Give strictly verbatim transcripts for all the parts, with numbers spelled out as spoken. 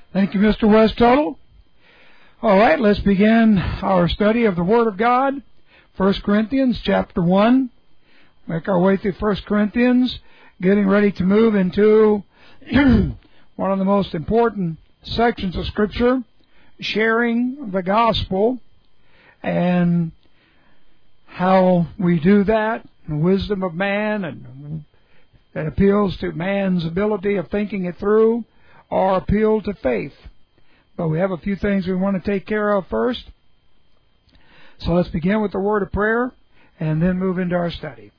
Thank you, Mister West Tuttle. All right, let's begin our study of the Word of God. First Corinthians chapter one. Make our way through First Corinthians, getting ready to move into one of the most important sections of Scripture, sharing the gospel, and how we do that, the wisdom of man, and that appeals to man's ability of thinking it through, or appeal to faith. But we have a few things we want to take care of first. So let's begin with the word of prayer and then move into our study.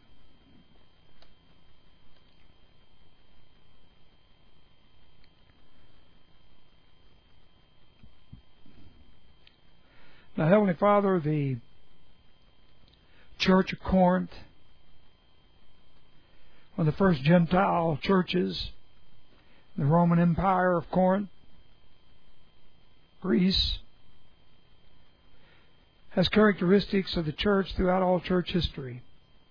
Now, Heavenly Father, the Church of Corinth, one of the first Gentile churches, the Roman Empire of Corinth, Greece, has characteristics of the church throughout all church history.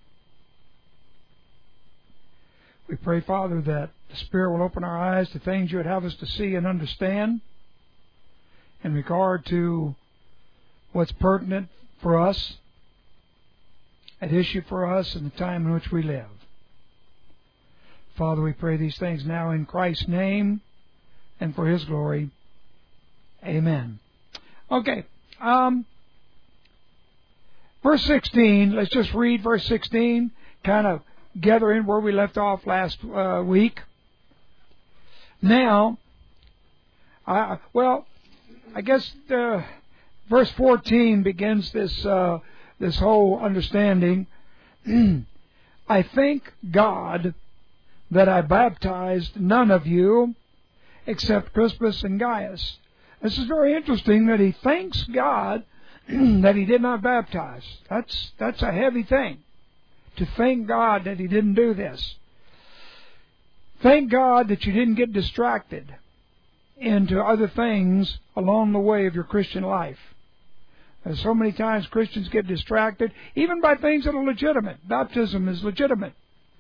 We pray, Father, that the Spirit will open our eyes to things you would have us to see and understand in regard to what's pertinent for us, at issue for us in the time in which we live. Father, we pray these things now in Christ's name and for His glory. Amen. Okay. Um, verse sixteen, let's just read verse sixteen, kind of gather in where we left off last uh, week. Now, I, well, I guess the, verse fourteen begins this uh, this whole understanding. I thank God that I baptized none of you except Crispus and Gaius. This is very interesting that he thanks God that he did not baptize. That's that's a heavy thing, to thank God that he didn't do this. Thank God that you didn't get distracted into other things along the way of your Christian life. There's so many times Christians get distracted, even by things that are legitimate. Baptism is legitimate.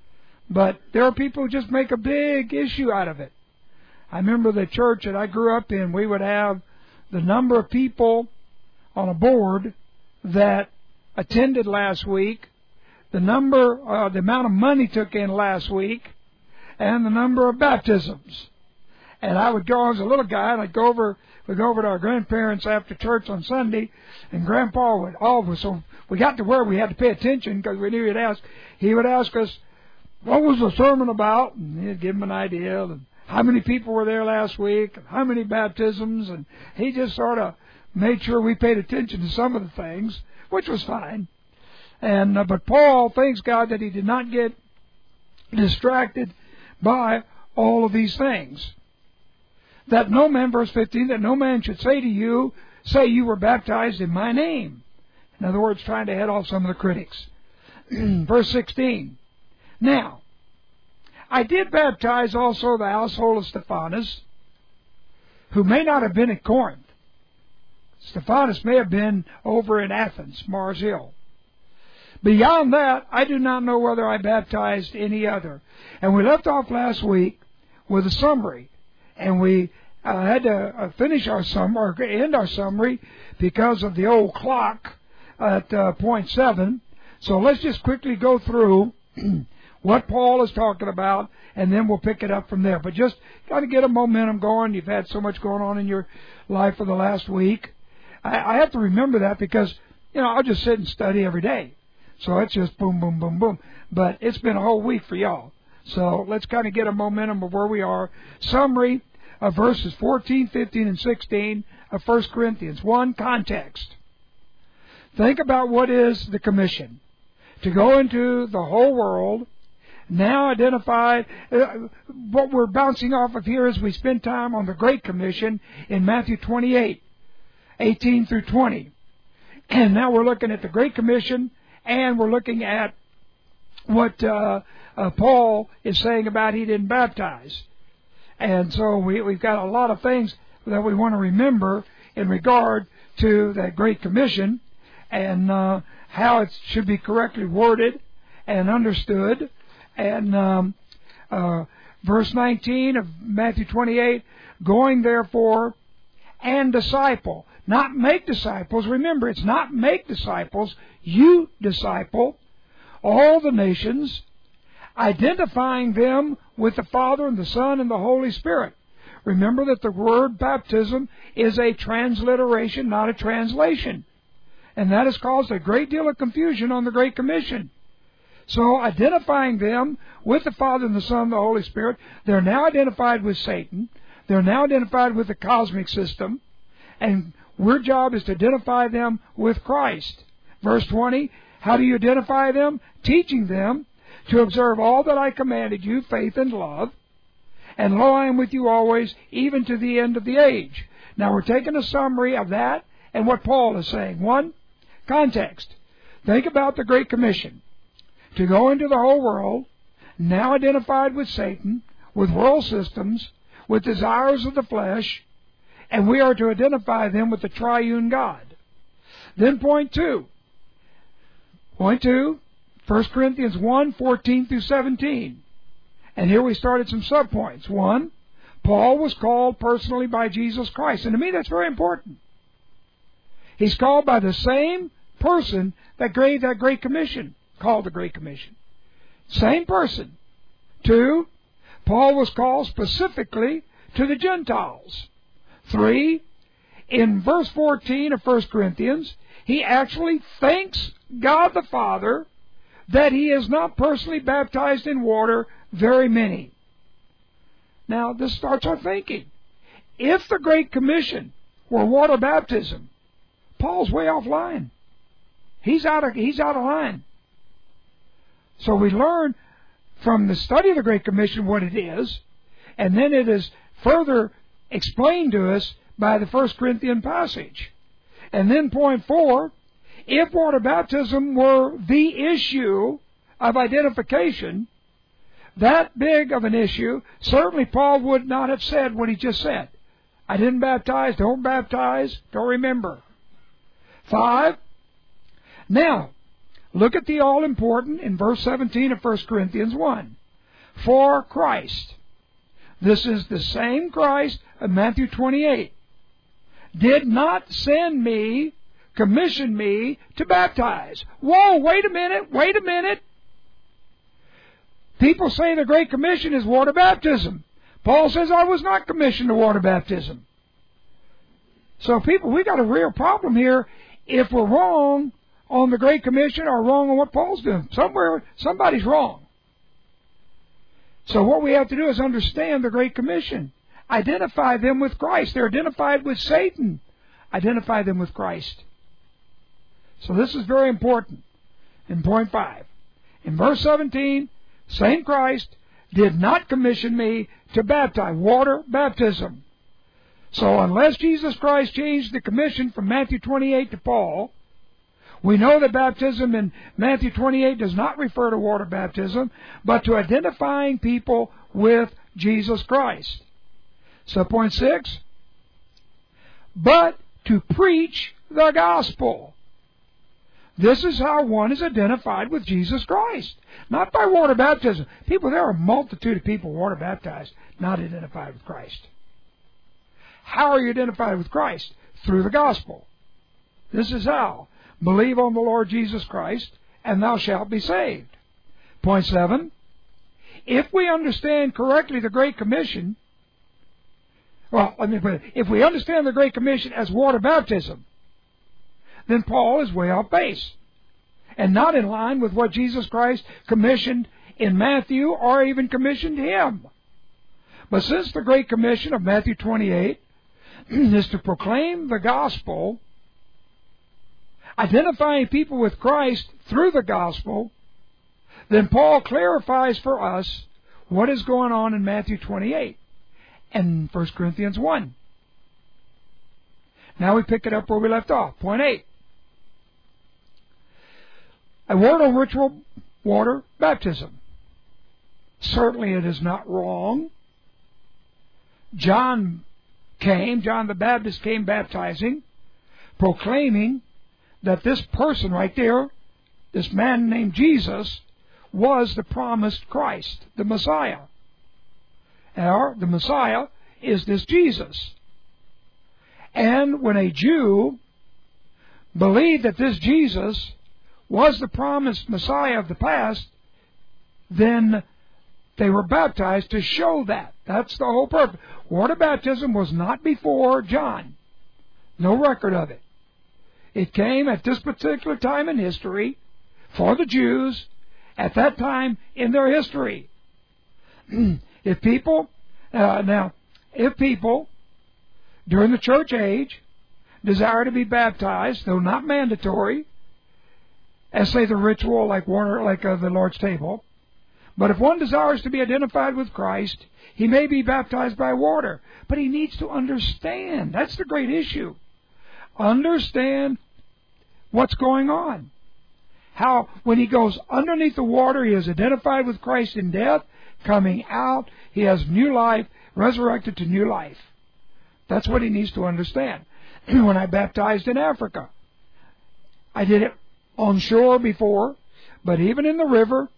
But there are people who just make a big issue out of it. I remember the church that I grew up in, we would have the number of people on a board that attended last week, the number, uh, the amount of money took in last week, and the number of baptisms. And I would go, I was a little guy, and I'd go over, we'd go over to our grandparents after church on Sunday, and Grandpa would, all of us, so we got to where we had to pay attention because we knew he'd ask, he would ask us, what was the sermon about? And he'd give them an idea, and how many people were there last week, and how many baptisms, and he just sort of made sure we paid attention to some of the things, which was fine. And uh, but Paul thanks God that he did not get distracted by all of these things. That no man, verse fifteen, that no man should say to you, say you were baptized in my name. In other words, trying to head off some of the critics. Verse sixteen. Now, I did baptize also the household of Stephanas, who may not have been at Corinth. Stephanas may have been over in Athens, Mars Hill. Beyond that, I do not know whether I baptized any other. And we left off last week with a summary. And we uh, had to uh, finish our summary, or end our summary, because of the old clock at uh, point seven. So let's just quickly go through what Paul is talking about, and then we'll pick it up from there. But just got to get a momentum going. You've had so much going on in your life for the last week. I, I have to remember that because, you know, I'll just sit and study every day. So it's just boom, boom, boom, boom. But it's been a whole week for y'all. So let's kind of get a momentum of where we are. Summary of verses fourteen, fifteen, and sixteen of First Corinthians. One, context. Think about what is the commission. To go into the whole world. Now identify, uh, what we're bouncing off of here as we spend time on the Great Commission in Matthew twenty-eight, eighteen through twenty. And now we're looking at the Great Commission, and we're looking at what uh, uh, Paul is saying about he didn't baptize. And so we, we've got a lot of things that we want to remember in regard to that Great Commission and uh, how it should be correctly worded and understood. And um, uh, Verse nineteen of Matthew twenty-eight, going therefore and disciple. Not make disciples. Remember, it's not make disciples. You disciple all the nations, identifying them with the Father and the Son and the Holy Spirit. Remember that the word baptism is a transliteration, not a translation. And that has caused a great deal of confusion on the Great Commission. So identifying them with the Father and the Son and the Holy Spirit, they're now identified with Satan. They're now identified with the cosmic system. And our job is to identify them with Christ. Verse twenty, how do you identify them? Teaching them to observe all that I commanded you, faith and love. And lo, I am with you always, even to the end of the age. Now we're taking a summary of that and what Paul is saying. One, context. Think about the Great Commission. To go into the whole world, now identified with Satan, with world systems, with desires of the flesh, and we are to identify them with the triune God. Then point two. Point two, First Corinthians one, fourteen through seventeen. And here we started some subpoints. One, Paul was called personally by Jesus Christ. And to me that's very important. He's called by the same person that gave that Great Commission, called the Great Commission. Same person. Two, Paul was called specifically to the Gentiles. Three, in verse fourteen of First Corinthians, he actually thanks God the Father that he has not personally baptized in water very many. Now, this starts our thinking. If the Great Commission were water baptism, Paul's way off line. He's out of, he's out of line. So we learn from the study of the Great Commission what it is, and then it is further explained to us by the First Corinthian passage. And then point four, if water baptism were the issue of identification, that big of an issue, certainly Paul would not have said what he just said. I didn't baptize, don't baptize, don't remember. Five, now, look at the all-important in verse seventeen of First Corinthians one. For Christ. This is the same Christ of Matthew twenty-eight. Did not send me, commission me to baptize. Whoa, wait a minute, wait a minute. People say the Great Commission is water baptism. Paul says I was not commissioned to water baptism. So people, we got a real problem here if we're wrong on the Great Commission or wrong on what Paul's doing. Somewhere, somebody's wrong. So what we have to do is understand the Great Commission. Identify them with Christ. They're identified with Satan. Identify them with Christ. So this is very important. In point five. In verse seventeen, same Christ did not commission me to baptize. Water baptism. So unless Jesus Christ changed the commission from Matthew twenty-eight to Paul, we know that baptism in Matthew twenty-eight does not refer to water baptism, but to identifying people with Jesus Christ. So point six, but to preach the gospel. This is how one is identified with Jesus Christ. Not by water baptism. People, there are a multitude of people water baptized, not identified with Christ. How are you identified with Christ? Through the gospel. This is how. Believe on the Lord Jesus Christ, and thou shalt be saved. Point seven, if we understand correctly the Great Commission, well, let me put it, if we understand the Great Commission as water baptism, then Paul is way off base and not in line with what Jesus Christ commissioned in Matthew or even commissioned him. But since the Great Commission of Matthew twenty-eight is to proclaim the gospel, identifying people with Christ through the gospel, then Paul clarifies for us what is going on in Matthew twenty-eight and First Corinthians one. Now we pick it up where we left off. Point eight. A word on ritual water baptism. Certainly it is not wrong. John came, John the Baptist came baptizing, proclaiming that this person right there, this man named Jesus, was the promised Christ, the Messiah. Now, the Messiah is this Jesus. And when a Jew believed that this Jesus was the promised Messiah of the past, then they were baptized to show that. That's the whole purpose. Water baptism was not before John. No record of it. It came at this particular time in history for the Jews at that time in their history. If people, uh, now, if people during the church age desire to be baptized, though not mandatory, as say the ritual like water, like uh, the Lord's table, but if one desires to be identified with Christ, he may be baptized by water. But he needs to understand. That's the great issue. Understand what's going on. How when he goes underneath the water, he is identified with Christ in death. Coming out, he has new life, resurrected to new life. That's what he needs to understand. When I baptized in Africa, I did it on shore before, but even in the river,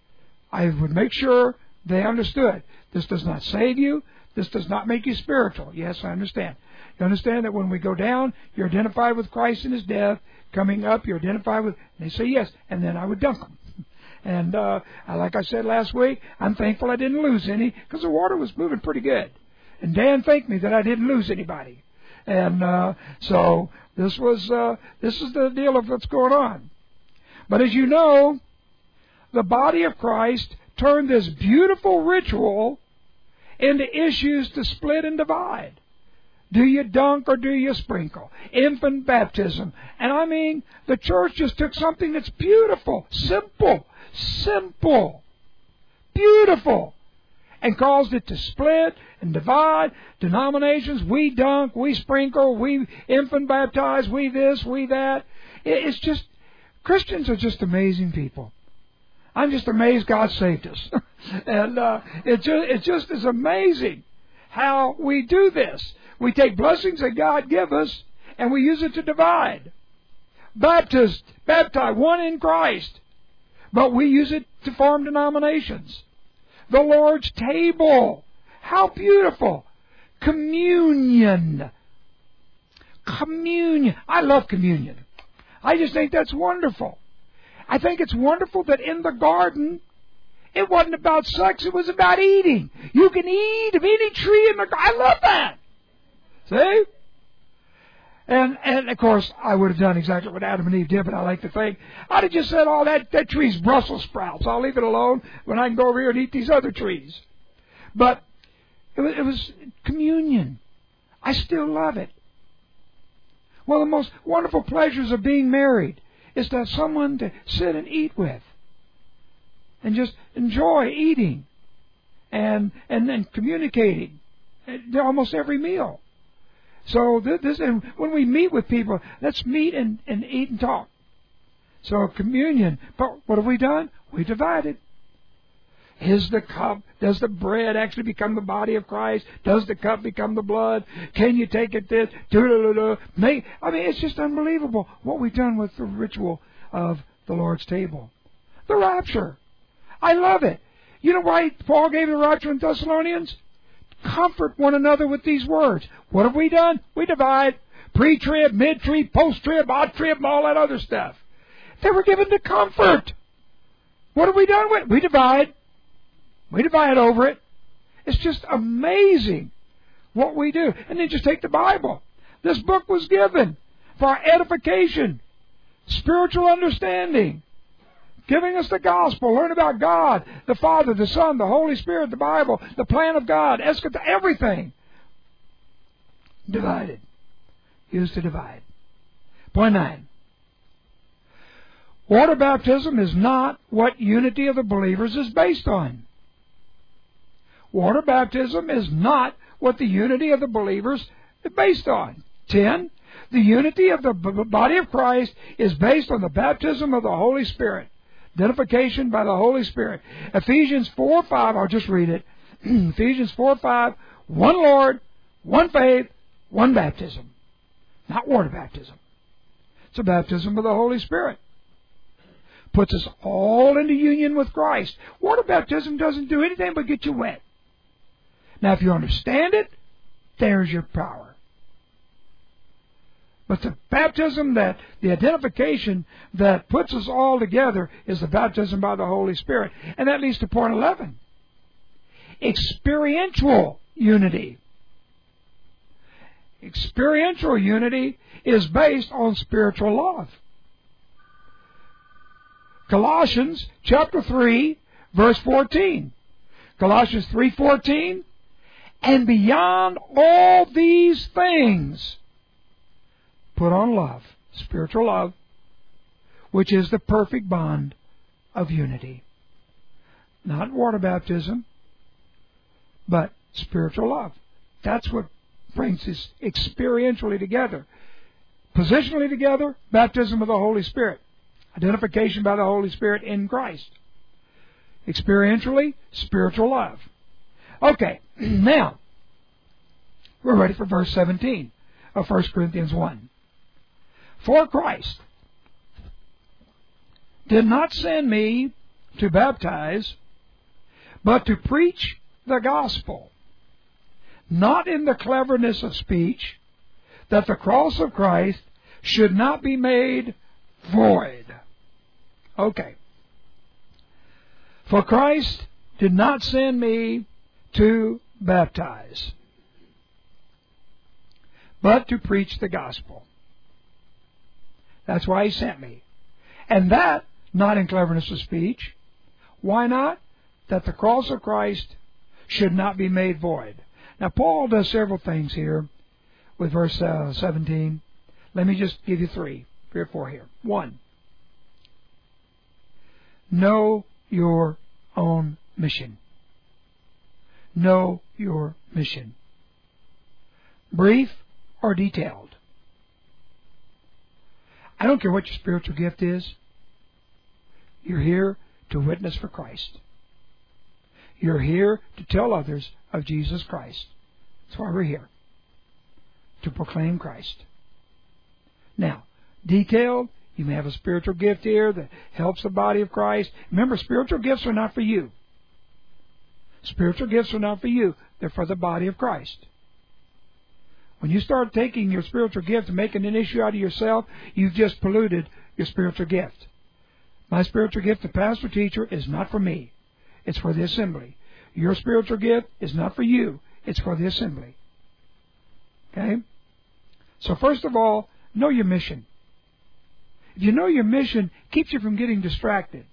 I would make sure they understood. This does not save you. This does not make you spiritual. Yes, I understand. You understand that when we go down, you're identified with Christ in His death. Coming up, you're identified with... And they say yes. And then I would dunk them. And uh, like I said last week, I'm thankful I didn't lose any because the water was moving pretty good. And Dan thanked me that I didn't lose anybody. And uh, so this was uh, this is the deal of what's going on. But as you know, the body of Christ turned this beautiful ritual into issues to split and divide. Do you dunk or do you sprinkle? Infant baptism. And I mean, the church just took something that's beautiful, simple, simple, beautiful, and caused it to split and divide. Denominations, we dunk, we sprinkle, we infant baptize, we this, we that. It's just, Christians are just amazing people. I'm just amazed God saved us. and uh, it, just, it just is amazing how we do this. We take blessings that God gives us, and we use it to divide. Baptist, baptize, one in Christ. But we use it to form denominations. The Lord's table. How beautiful. Communion. Communion. I love communion. I just think that's wonderful. I think it's wonderful that in the garden, it wasn't about sex, it was about eating. You can eat of any tree in the garden. I love that. See? And, and of course, I would have done exactly what Adam and Eve did, but I like to think, I'd have just said, oh, that, that tree's Brussels sprouts. I'll leave it alone when I can go over here and eat these other trees. But it was, it was communion. I still love it. One of the most wonderful pleasures of being married is to have someone to sit and eat with. And just enjoy eating. And, and then communicating. Almost every meal. So this, and when we meet with people, let's meet and, and eat and talk. So communion. But what have we done? We divided. Is the cup, does the bread actually become the body of Christ? Does the cup become the blood? Can you take it this? I mean, it's just unbelievable what we've done with the ritual of the Lord's table. The rapture. I love it. You know why Paul gave the rapture in Thessalonians? Comfort one another with these words. What have we done? We divide. Pre-trib, mid-trib, post-trib, odd-trib, and all that other stuff. They were given to comfort. What have we done with it? We divide. We divide over it. It's just amazing what we do. And then just take the Bible. This book was given for our edification, spiritual understanding, giving us the gospel, learn about God, the Father, the Son, the Holy Spirit, the Bible, the plan of God, everything. Divided. Used to divide. Point nine. Water baptism is not what unity of the believers is based on. Water baptism is not what the unity of the believers is based on. Ten. The unity of the body of Christ is based on the baptism of the Holy Spirit. Identification by the Holy Spirit. Ephesians four five, I'll just read it. Ephesians four five, one Lord, one faith, one baptism. Not water baptism. It's a baptism of the Holy Spirit. Puts us all into union with Christ. Water baptism doesn't do anything but get you wet. Now, if you understand it, there's your power. But the baptism that, the identification that puts us all together is the baptism by the Holy Spirit. And that leads to point eleven. Experiential unity. Experiential unity is based on spiritual love. Colossians chapter three, verse fourteen. Colossians three fourteen. And beyond all these things, put on love, spiritual love, which is the perfect bond of unity. Not water baptism, but spiritual love. That's what brings us experientially together. Positionally together, baptism of the Holy Spirit. Identification by the Holy Spirit in Christ. Experientially, spiritual love. Okay, now, we're ready for verse seventeen of First Corinthians one. For Christ did not send me to baptize, but to preach the gospel, not in the cleverness of speech, that the cross of Christ should not be made void. Okay. For Christ did not send me to baptize, but to preach the gospel. That's why He sent me. And that, not in cleverness of speech. Why not? That the cross of Christ should not be made void. Now, Paul does several things here with verse uh, seventeen. Let me just give you three, three or four here. One, know your own mission. Know your mission. Brief or detailed. I don't care what your spiritual gift is. You're here to witness for Christ. You're here to tell others of Jesus Christ. That's why we're here. To proclaim Christ. Now, detailed, you may have a spiritual gift here that helps the body of Christ. Remember, spiritual gifts are not for you. Spiritual gifts are not for you. They're for the body of Christ. When you start taking your spiritual gift and making an issue out of yourself, you've just polluted your spiritual gift. My spiritual gift, the pastor teacher, is not for me. It's for the assembly. Your spiritual gift is not for you. It's for the assembly. Okay? So first of all, know your mission. If you know your mission, it keeps you from getting distracted.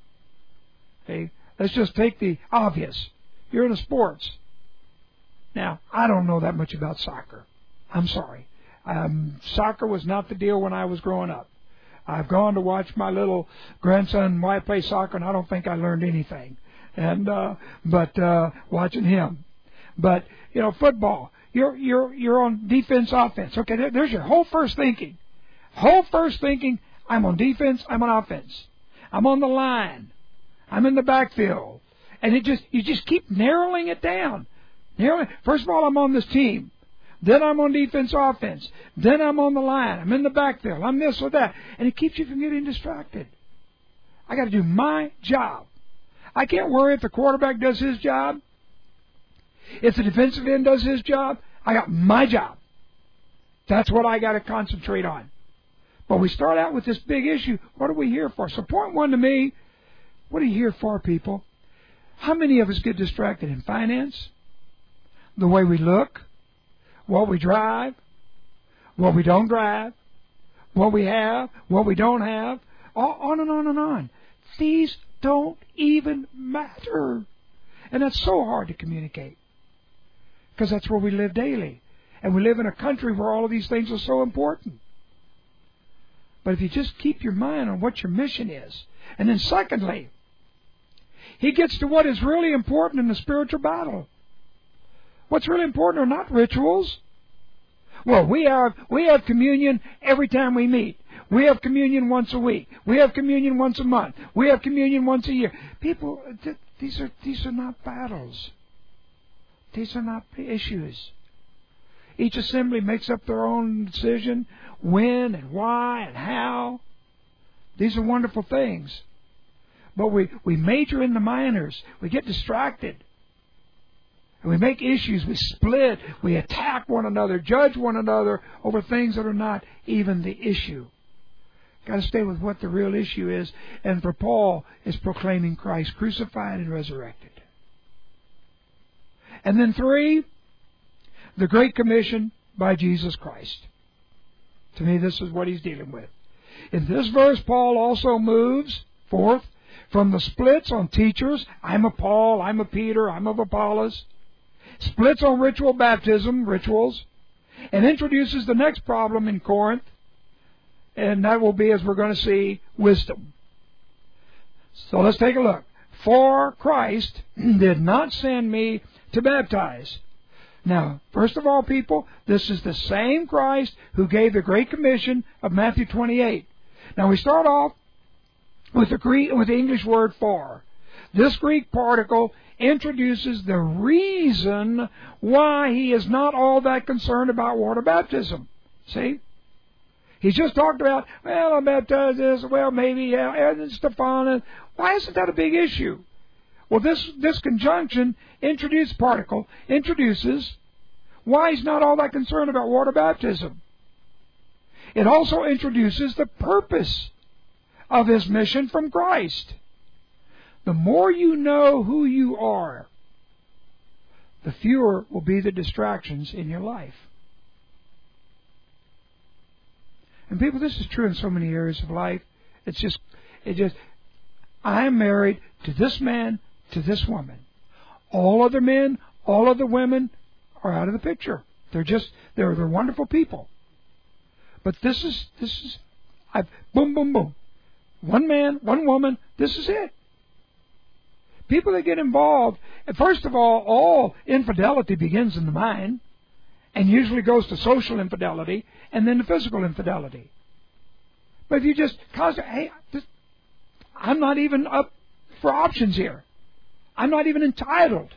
Okay? Let's just take the obvious. You're in the sports. Now, I don't know that much about soccer. I'm sorry. Um, soccer was not the deal when I was growing up. I've gone to watch my little grandson why play soccer, and I don't think I learned anything. And uh, but uh, watching him, but you know, football. You're you're you're on defense, offense. Okay, there, there's your whole first thinking. Whole first thinking. I'm on defense. I'm on offense. I'm on the line. I'm in the backfield, and it just you just keep narrowing it down. Narrowing. First of all, I'm on this team. Then I'm on defense, offense. Then I'm on the line. I'm in the backfield. I'm this or that. And it keeps you from getting distracted. I got to do my job. I can't worry if the quarterback does his job. If the defensive end does his job. I got my job. That's what I got to concentrate on. But we start out with this big issue. What are we here for? So point one to me, what are you here for, people? How many of us get distracted in finance? The way we look? What we drive, what we don't drive, what we have, what we don't have, all, on and on and on. These don't even matter. And that's so hard to communicate. Because that's where we live daily. And we live in a country where all of these things are so important. But if you just keep your mind on what your mission is. And then secondly, he gets to what is really important in the spiritual battle. What's really important are not rituals. Well, we have we have communion every time we meet. We have communion once a week. We have communion once a month. We have communion once a year. People, th- these are these are not battles. These are not issues. Each assembly makes up their own decision, when and why and how. These are wonderful things. But we, we major in the minors. We get distracted. And we make issues, we split, we attack one another, judge one another over things that are not even the issue. Got to stay with what the real issue is. And for Paul, is proclaiming Christ crucified and resurrected. And then three, the Great Commission by Jesus Christ. To me, this is what he's dealing with. In this verse, Paul also moves forth from the splits on teachers. I'm a Paul, I'm a Peter, I'm of Apollos. Splits on ritual baptism, rituals. And introduces the next problem in Corinth. And that will be, as we're going to see, wisdom. So let's take a look. For Christ did not send me to baptize. Now, first of all, people, this is the same Christ who gave the Great Commission of Matthew twenty-eight. Now, we start off with the Greek, with the English word for. This Greek particle introduces the reason why he is not all that concerned about water baptism. See? He's just talked about, well, I baptize this, well, maybe, yeah, and Stephanas. Why isn't that a big issue? Well, this, this conjunction, introduced particle, introduces why he's not all that concerned about water baptism. It also introduces the purpose of his mission from Christ. The more you know who you are, the fewer will be the distractions in your life. And people, this is true in so many areas of life. It's just, it just, I am married to this man, to this woman. All other men, all other women are out of the picture. They're just, they're, they're wonderful people. But this is, this is, I've, boom, boom, boom. One man, one woman, this is it. People that get involved, and first of all, all infidelity begins in the mind, and usually goes to social infidelity, and then to physical infidelity. But if you just constantly, hey, this, I'm not even up for options here. I'm not even entitled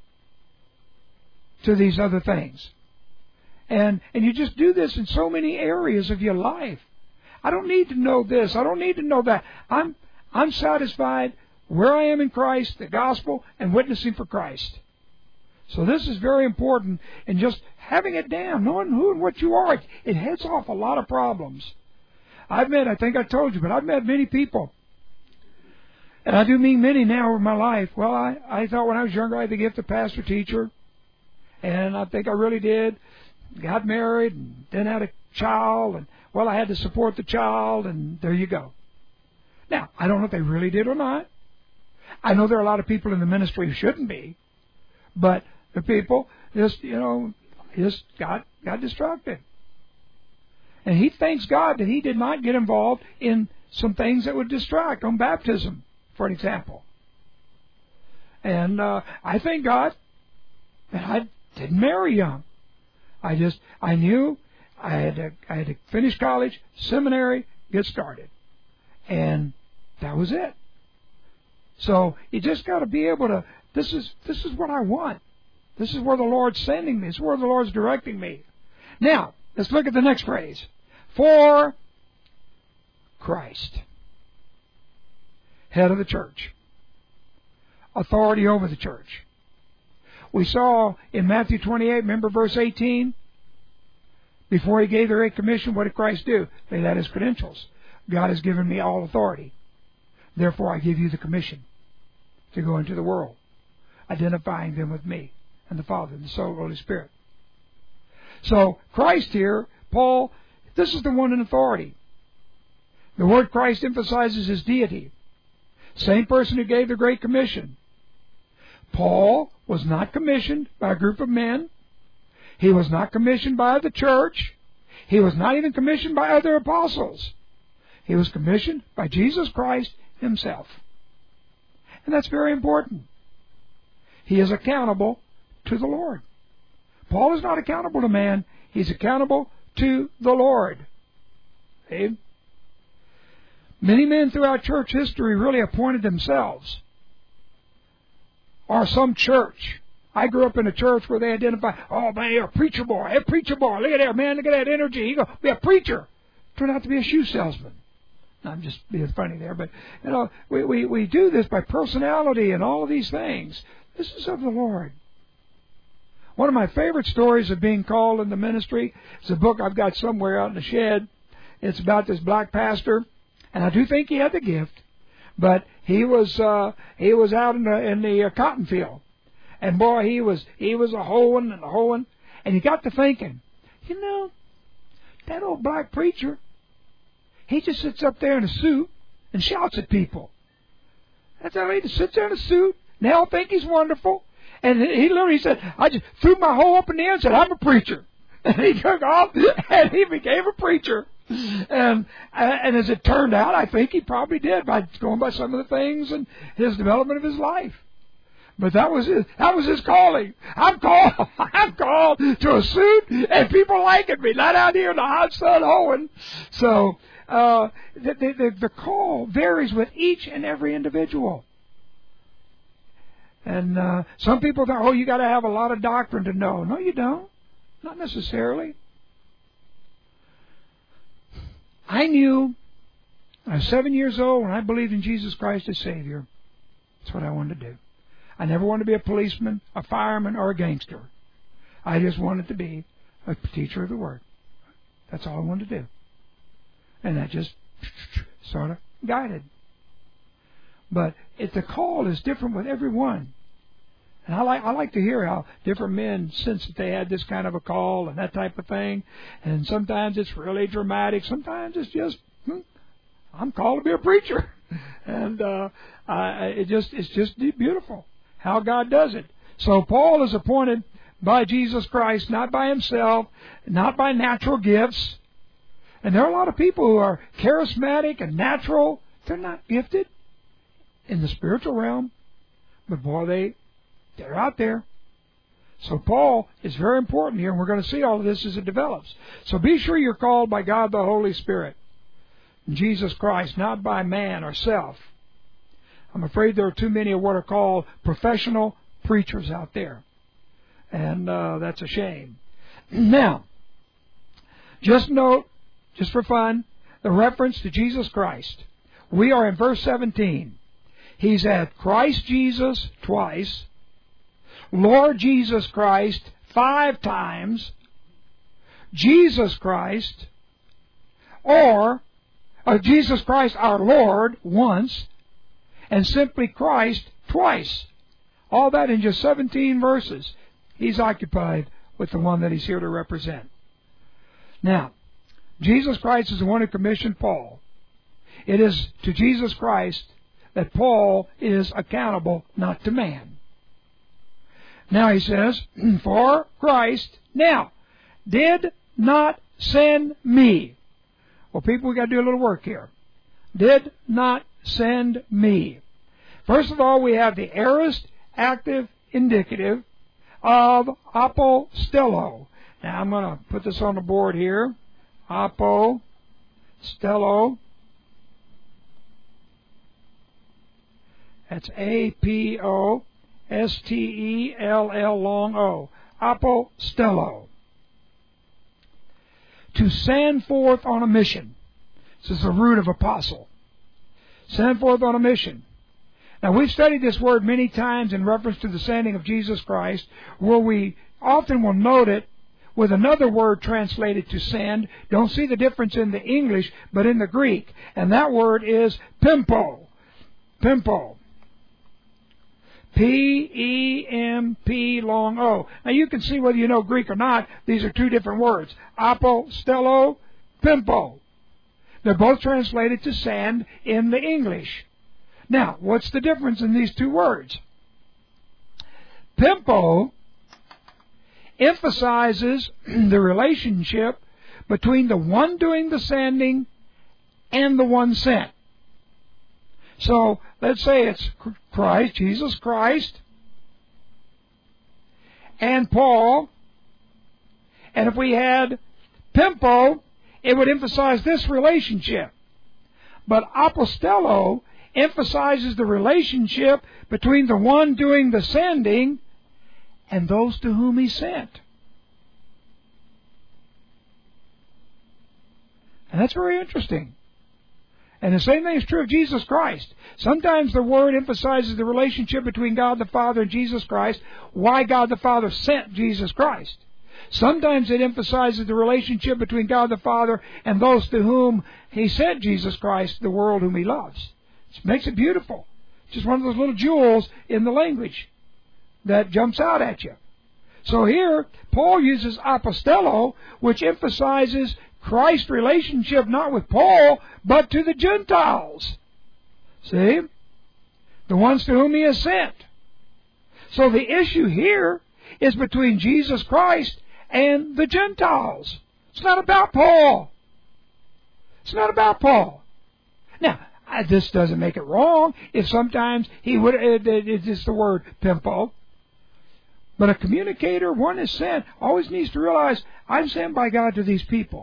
to these other things. And and you just do this in so many areas of your life. I don't need to know this. I don't need to know that. I'm I'm satisfied where I am in Christ, the gospel, and witnessing for Christ. So this is very important, and just having it down, knowing who and what you are, it heads off a lot of problems. I've met, I think I told you, but I've met many people, and I do mean many now in my life. Well, I, I thought when I was younger I had the gift of pastor teacher, and I think I really did. Got married, and then had a child, and well, I had to support the child, and there you go. Now, I don't know if they really did or not. I know there are a lot of people in the ministry who shouldn't be, but the people just, you know, just got, got distracted. And he thanks God that he did not get involved in some things that would distract, on baptism, for an example. And uh, I thank God that I didn't marry young. I just, I knew I had to, I had to finish college, seminary, get started. And that was it. So you just got to be able to, this is this is what I want. This is where the Lord's sending me. This is where the Lord's directing me. Now, let's look at the next phrase. For Christ, head of the church, authority over the church. We saw in Matthew twenty-eight, remember verse eighteen? Before he gave the Great Commission, what did Christ do? Lay out his credentials. God has given me all authority. Therefore, I give you the commission to go into the world, identifying them with me and the Father and the Son and the Holy Spirit. So, Christ here, Paul, this is the one in authority. The word Christ emphasizes his deity. Same person who gave the Great Commission. Paul was not commissioned by a group of men. He was not commissioned by the church. He was not even commissioned by other apostles. He was commissioned by Jesus Christ himself. And that's very important. He is accountable to the Lord. Paul is not accountable to man. He's accountable to the Lord. See? Many men throughout church history really appointed themselves. Or some church. I grew up in a church where they identify, oh, man, you're a preacher boy. Hey, preacher boy. Look at that, man. Look at that energy. He go be a preacher. Turned out to be a shoe salesman. I'm just being funny there, but, you know, we, we, we do this by personality and all of these things. This is of the Lord. One of my favorite stories of being called in the ministry is a book I've got somewhere out in the shed. It's about this black pastor, and I do think he had the gift. But he was uh, he was out in the in the uh, cotton field, and boy, he was he was a hoeing and a hoeing, and he got to thinking, you know, that old black preacher, he just sits up there in a suit and shouts at people. That's how he just sits there in a suit, and they all think he's wonderful. And he literally said, I just threw my hoe up in the air and said, I'm a preacher. And he took off, and he became a preacher. And and as it turned out, I think he probably did by going by some of the things and his development of his life. But that was his, that was his calling. I'm called I'm called to a suit, and people liking me, not out here in the hot sun hoeing. So uh, the, the the call varies with each and every individual. And uh, some people think, oh, you got to have a lot of doctrine to know. No, you don't. Not necessarily. I knew I was seven years old when I believed in Jesus Christ as Savior. That's what I wanted to do. I never wanted to be a policeman, a fireman, or a gangster. I just wanted to be a teacher of the Word. That's all I wanted to do. And that just sort of guided. But it, the call is different with everyone. And I like I like to hear how different men sense that they had this kind of a call and that type of thing. And sometimes it's really dramatic. Sometimes it's just, hmm, I'm called to be a preacher. And uh, I, it just it's just beautiful how God does it. So Paul is appointed by Jesus Christ, not by himself, not by natural gifts. And there are a lot of people who are charismatic and natural. They're not gifted in the spiritual realm. But boy, they... They're out there. So Paul is very important here, and we're going to see all of this as it develops. So be sure you're called by God the Holy Spirit, Jesus Christ, not by man or self. I'm afraid there are too many of what are called professional preachers out there. And uh, that's a shame. Now, just note, just for fun, the reference to Jesus Christ. We are in verse seventeen. He's had Christ Jesus twice, Lord Jesus Christ five times, Jesus Christ, or uh, Jesus Christ our Lord once, and simply Christ twice. All that in just seventeen verses. He's occupied with the one that he's here to represent. Now, Jesus Christ is the one who commissioned Paul. It is to Jesus Christ that Paul is accountable, not to man. Now he says, for Christ, now, did not send me. Well, people, we've got to do a little work here. Did not send me. First of all, we have the aorist active indicative of apostello. Now, I'm going to put this on the board here. Apostello. That's A P O S T E L L long O. Apostello. To send forth on a mission. This is the root of apostle. Send forth on a mission. Now, we've studied this word many times in reference to the sending of Jesus Christ, where we often will note it with another word translated to send. Don't see the difference in the English, but in the Greek. And that word is pimpo. Pimpo. P E M P long O. Now you can see whether you know Greek or not, these are two different words. Apostello, pimpo. They're both translated to send in the English. Now, what's the difference in these two words? Pimpo emphasizes the relationship between the one doing the sending and the one sent. So, let's say it's Christ, Jesus Christ, and Paul. And if we had pimpo, it would emphasize this relationship. But apostello emphasizes the relationship between the one doing the sending and those to whom he sent. And that's very interesting. And the same thing is true of Jesus Christ. Sometimes the Word emphasizes the relationship between God the Father and Jesus Christ, why God the Father sent Jesus Christ. Sometimes it emphasizes the relationship between God the Father and those to whom He sent Jesus Christ, the world whom He loves. It makes it beautiful. Just one of those little jewels in the language that jumps out at you. So here, Paul uses apostello, which emphasizes Christ's relationship not with Paul, but to the Gentiles. See? The ones to whom He has sent. So the issue here is between Jesus Christ and the Gentiles. It's not about Paul. It's not about Paul. Now, this doesn't make it wrong if sometimes he would, it, it, it's just the word pimpo. But a communicator, one is sent, always needs to realize, I'm sent by God to these people.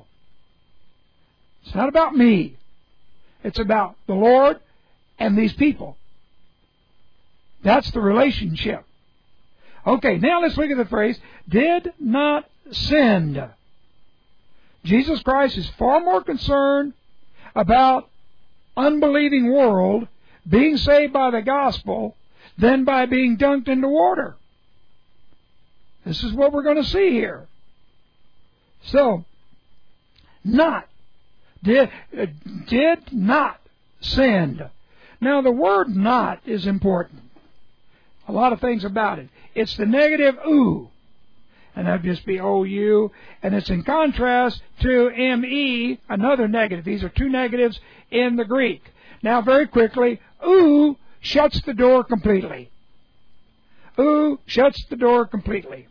It's not about me. It's about the Lord and these people. That's the relationship. Okay, now let's look at the phrase, did not send. Jesus Christ is far more concerned about unbelieving world being saved by the gospel than by being dunked into water. This is what we're going to see here. So, not. Did, uh, did not send. Now, the word not is important. A lot of things about it. It's the negative ou. And that would just be O U. And it's in contrast to M E, another negative. These are two negatives in the Greek. Now, very quickly, ou shuts the door completely. Ou shuts the door completely.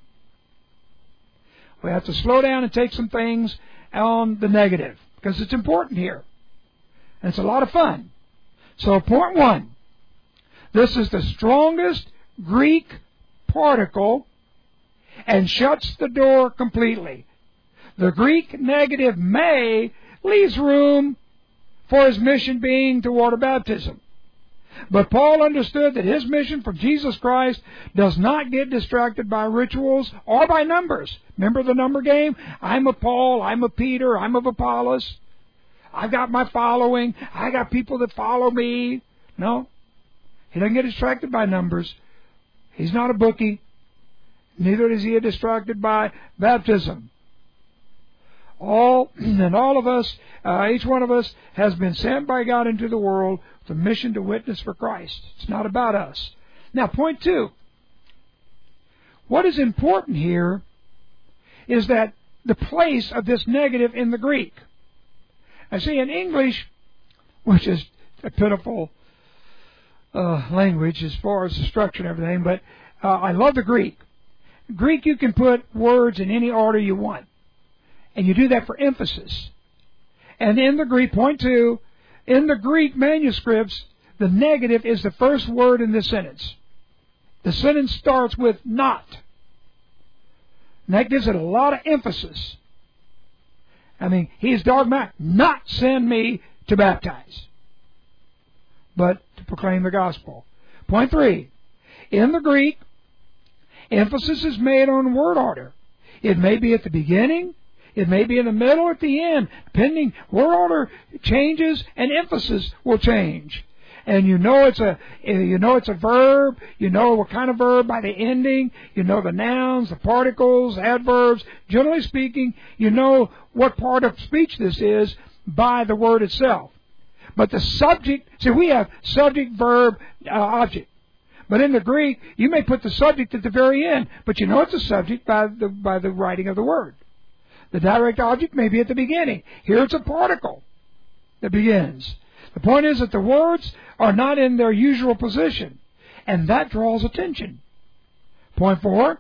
We have to slow down and take some things on the negative, because it's important here. And it's a lot of fun. So, point one. This is the strongest Greek particle and shuts the door completely. The Greek negative may leaves room for his mission being to water baptism. But Paul understood that his mission from Jesus Christ does not get distracted by rituals or by numbers. Remember the number game? I'm of Paul, I'm of Peter, I'm of Apollos. I've got my following. I got people that follow me. No. He doesn't get distracted by numbers. He's not a bookie. Neither is he distracted by baptism. All and all of us, uh, each one of us has been sent by God into the world with a mission to witness for Christ. It's not about us. Now, point two. What is important here is that the place of this negative in the Greek. I see in English, which is a pitiful uh, language as far as the structure and everything, but uh, I love the Greek. Greek, you can put words in any order you want. And you do that for emphasis. And in the Greek, point two, in the Greek manuscripts, the negative is the first word in this sentence. The sentence starts with not. And that gives it a lot of emphasis. I mean, he's dogmatic. Not send me to baptize, but to proclaim the gospel. Point three, in the Greek, emphasis is made on word order. It may be at the beginning, it may be in the middle or at the end. Depending, word order changes and emphasis will change. And you know it's a you know it's a verb. You know what kind of verb by the ending. You know the nouns, the particles, adverbs. Generally speaking, you know what part of speech this is by the word itself. But the subject, see, we have subject, verb, uh, object. But in the Greek, you may put the subject at the very end, but you know it's a subject by the by the writing of the word. The direct object may be at the beginning. Here it's a particle that begins. The point is that the words are not in their usual position, and that draws attention. Point four,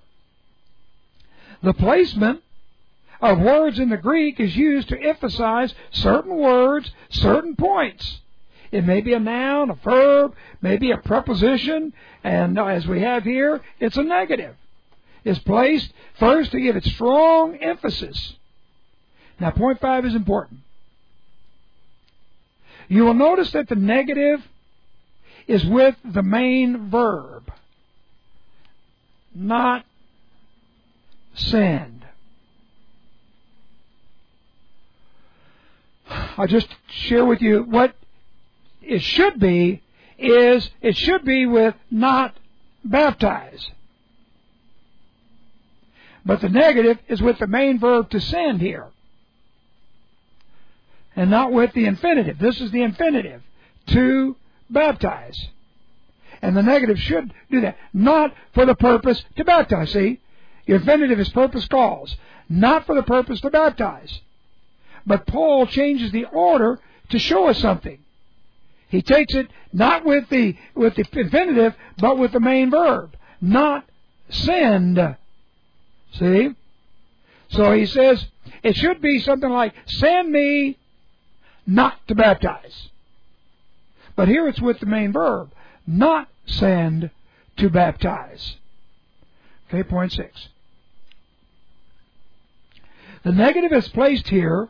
the placement of words in the Greek is used to emphasize certain words, certain points. It may be a noun, a verb, maybe a preposition, and as we have here, it's a negative. It's placed first to give it strong emphasis. Now, point five is important. You will notice that the negative is with the main verb, not send. I'll just share with you what it should be is it should be with not baptize. But the negative is with the main verb to send here, and not with the infinitive. This is the infinitive, to baptize. And the negative should do that. Not for the purpose to baptize. See? Your infinitive is purpose calls. Not for the purpose to baptize. But Paul changes the order to show us something. He takes it not with the with the infinitive, but with the main verb. Not send. See? So he says, it should be something like, send me not to baptize. But here it's with the main verb. Not send to baptize. Okay, point six. The negative is placed here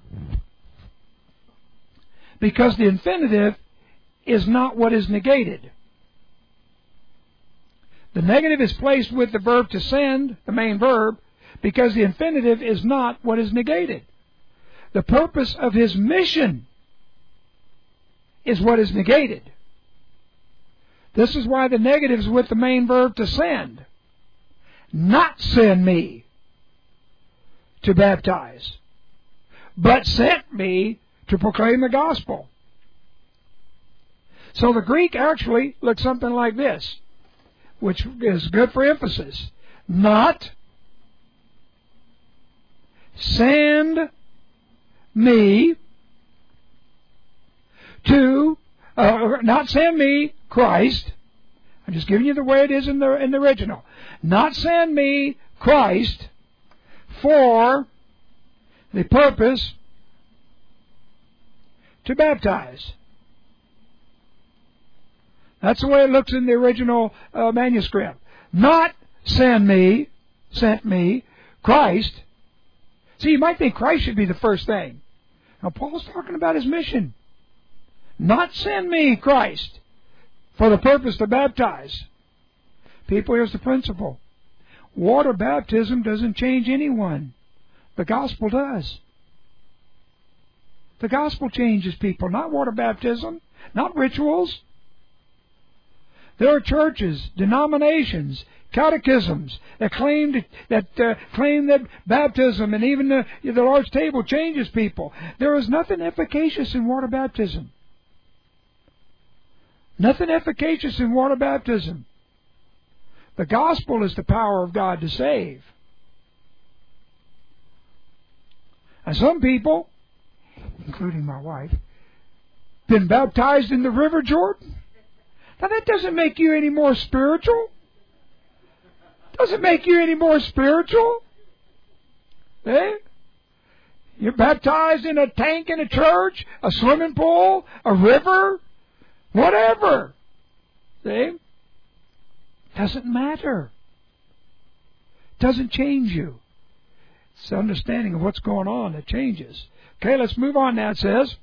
because the infinitive is not what is negated. The negative is placed with the verb to send, the main verb, because the infinitive is not what is negated. The purpose of his mission is what is negated. This is why the negative is with the main verb to send. Not send me to baptize, but sent me to proclaim the gospel. So the Greek actually looks something like this, which is good for emphasis. Not send me to, uh, not send me, Christ. I'm just giving you the way it is in the in the original. Not send me, Christ, for the purpose to baptize. That's the way it looks in the original uh, manuscript. Not send me, sent me, Christ. See, you might think Christ should be the first thing. Now, Paul's talking about his mission. Not send me, Christ, for the purpose to baptize. People, here's the principle. Water baptism doesn't change anyone. The gospel does. The gospel changes people, not water baptism, not rituals. There are churches, denominations, catechisms that claim to, that uh, claim that baptism and even the, the Lord's table changes people. There is nothing efficacious in water baptism. Nothing efficacious in water baptism. The gospel is the power of God to save. And some people, including my wife, been baptized in the River Jordan. Now that doesn't make you any more spiritual. Doesn't make you any more spiritual. Eh? You're baptized in a tank in a church, a swimming pool, a river, whatever. See? Doesn't matter. Doesn't change you. It's the understanding of what's going on that changes. Okay, let's move on now. It says,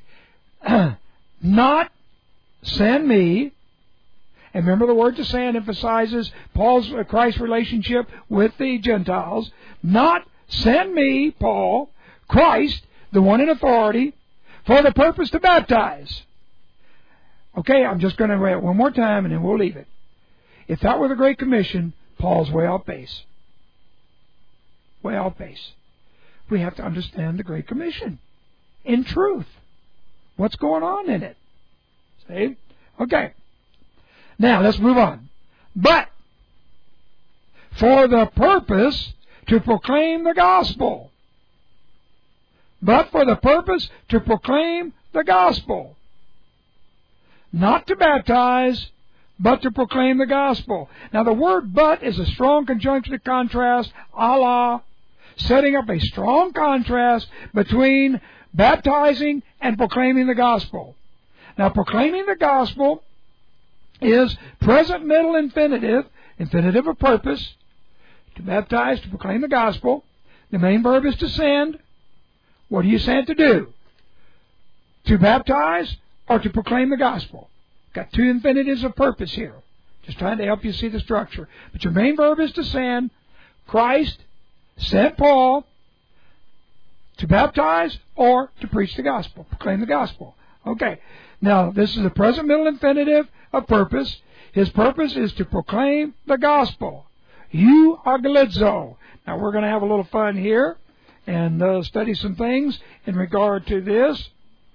not send me. And remember, the word to send emphasizes Paul's uh, Christ's relationship with the Gentiles. Not send me, Paul, Christ, the one in authority, for the purpose to baptize. Okay, I'm just going to read it one more time and then we'll leave it. If that were the Great Commission, Paul's way off base. Way off base. We have to understand the Great Commission in truth. What's going on in it? See? Okay. Now, let's move on. But, for the purpose to proclaim the gospel. But for the purpose to proclaim the gospel. Not to baptize, but to proclaim the gospel. Now, the word but is a strong conjunctive contrast, a la, setting up a strong contrast between baptizing and proclaiming the gospel. Now, proclaiming the gospel is present middle infinitive, infinitive of purpose, to baptize, to proclaim the gospel. The main verb is to send. What are you sent to do? To baptize or to proclaim the gospel? Got two infinitives of purpose here. Just trying to help you see the structure. But your main verb is to send. Christ sent Paul to baptize or to preach the gospel, proclaim the gospel. Okay. Now, this is the present middle infinitive of purpose. His purpose is to proclaim the gospel. Euangelizo. Now, we're going to have a little fun here and uh, study some things in regard to this.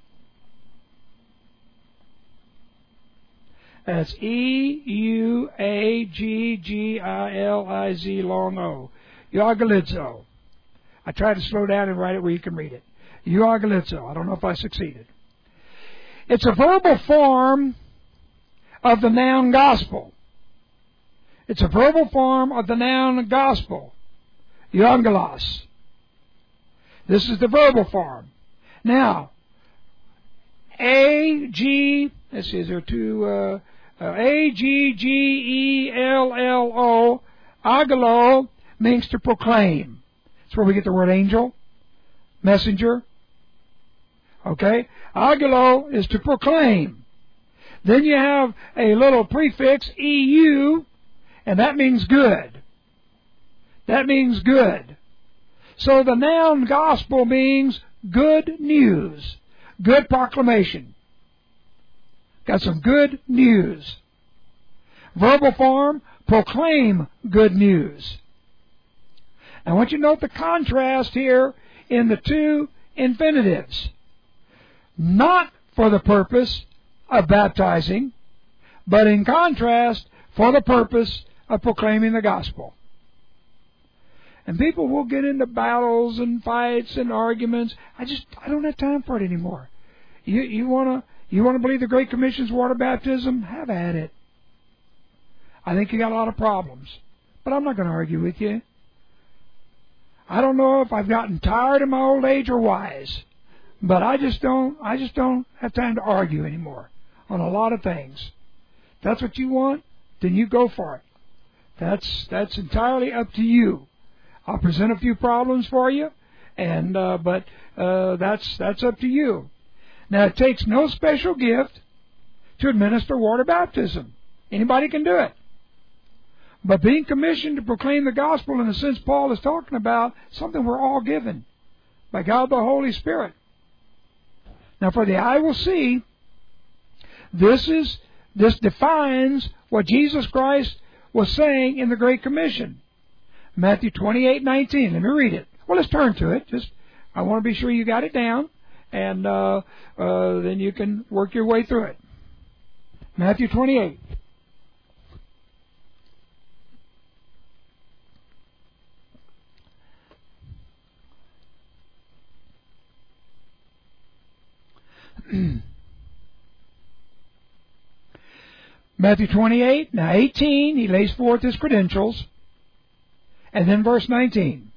That's E U A G G I L I Z long O. Euangelizo. I tried to slow down and write it where you can read it. Euangelizo. I don't know if I succeeded. It's a verbal form of the noun gospel. It's a verbal form of the noun gospel. Euangelos. This is the verbal form. Now, A, G, let's see, is there two, uh, uh, A, G, G, E, L, L, O, agelo means to proclaim. That's where we get the word angel, messenger. Okay? Agelo is to proclaim. Then you have a little prefix, E U, and that means good. That means good. So the noun gospel means good news, good proclamation. Got some good news. Verbal form, proclaim good news. I want you to note the contrast here in the two infinitives. Not for the purpose of baptizing, but in contrast, for the purpose of proclaiming the gospel. And people will get into battles and fights and arguments. I just, I don't have time for it anymore. You, you wanna, you wanna believe the Great Commission's water baptism? Have at it. I think you got a lot of problems, but I'm not going to argue with you. I don't know if I've gotten tired in my old age or wise, but I just don't, I just don't have time to argue anymore on a lot of things. If that's what you want, then you go for it. That's, that's entirely up to you. I'll present a few problems for you, and uh, but uh, that's that's up to you. Now, it takes no special gift to administer water baptism. Anybody can do it. But being commissioned to proclaim the gospel in the sense Paul is talking about, something we're all given by God the Holy Spirit. Now, for the eye will see, this is this defines what Jesus Christ was saying in the Great Commission. Matthew twenty-eight nineteen. Let me read it. Well, let's turn to it. Just, I want to be sure you got it down, and uh, uh, then you can work your way through it. Matthew twenty-eight. Matthew twenty-eight, now eighteen, he lays forth his credentials. And then verse nineteen.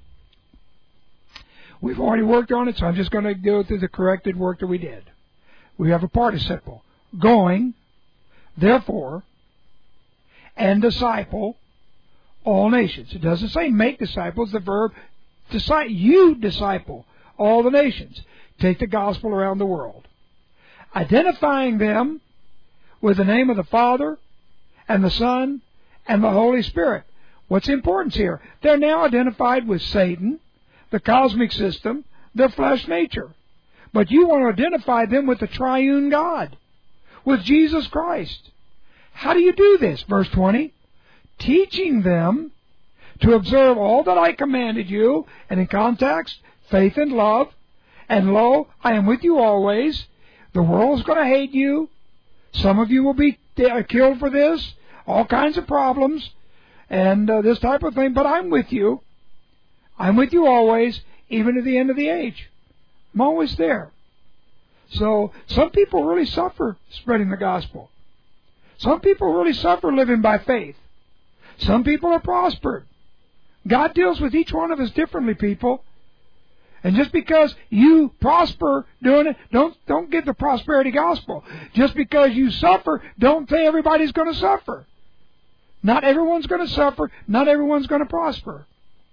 We've already worked on it, so I'm just going to go through the corrected work that we did. We have a participle. Going, therefore, and disciple all nations. It doesn't say make disciples. The verb, disciple, you disciple all the nations. Take the gospel around the world. Identifying them with the name of the Father and the Son and the Holy Spirit. What's important here? They're now identified with Satan, the cosmic system, their flesh nature. But you want to identify them with the triune God, with Jesus Christ. How do you do this? Verse twenty. Teaching them to observe all that I commanded you, and in context, faith and love. And lo, I am with you always. The world's going to hate you. Some of you will be killed for this. All kinds of problems. And uh, this type of thing, but I'm with you. I'm with you always, even to the end of the age. I'm always there. So, some people really suffer spreading the gospel. Some people really suffer living by faith. Some people are prospered. God deals with each one of us differently, people. And just because you prosper doing it, don't, don't give the prosperity gospel. Just because you suffer, don't say everybody's going to suffer. Not everyone's going to suffer. Not everyone's going to prosper.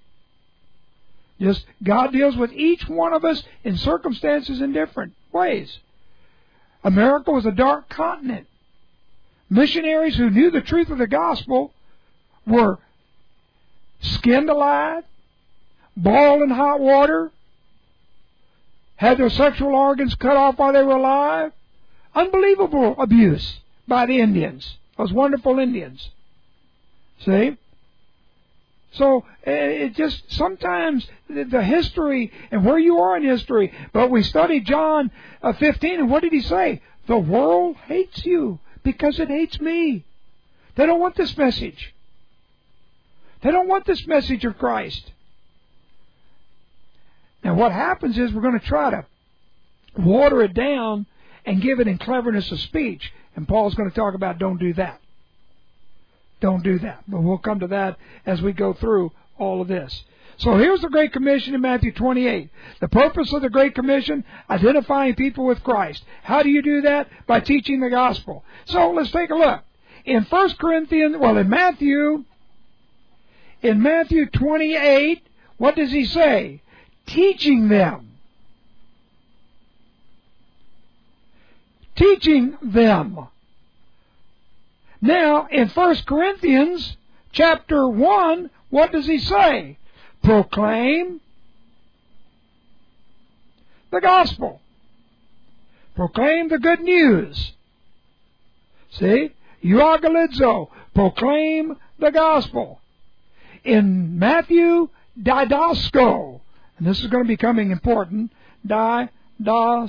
Just God deals with each one of us in circumstances in different ways. America was a dark continent. Missionaries who knew the truth of the gospel were skinned alive, boiled in hot water, had their sexual organs cut off while they were alive, Unbelievable abuse by the Indians, those wonderful Indians. See? So it just sometimes the history and where you are in history. But we studied John fifteen, and what did he say? The world hates you because it hates me. They don't want this message. They don't want this message of Christ. Now what happens is we're going to try to water it down and give it in cleverness of speech. And Paul's going to talk about don't do that. Don't do that. But we'll come to that as we go through all of this. So here's the Great Commission in Matthew twenty-eight. The purpose of the Great Commission, identifying people with Christ. How do you do that? By teaching the gospel. So let's take a look. In First Corinthians, well in Matthew, in Matthew twenty-eight, what does he say? Teaching them. Teaching them. Now, in First Corinthians chapter one, what does he say? Proclaim the gospel. Proclaim the good news. See? Euangelizo. Proclaim the gospel. In Matthew, didasko. And this is going to be becoming important. Didasko.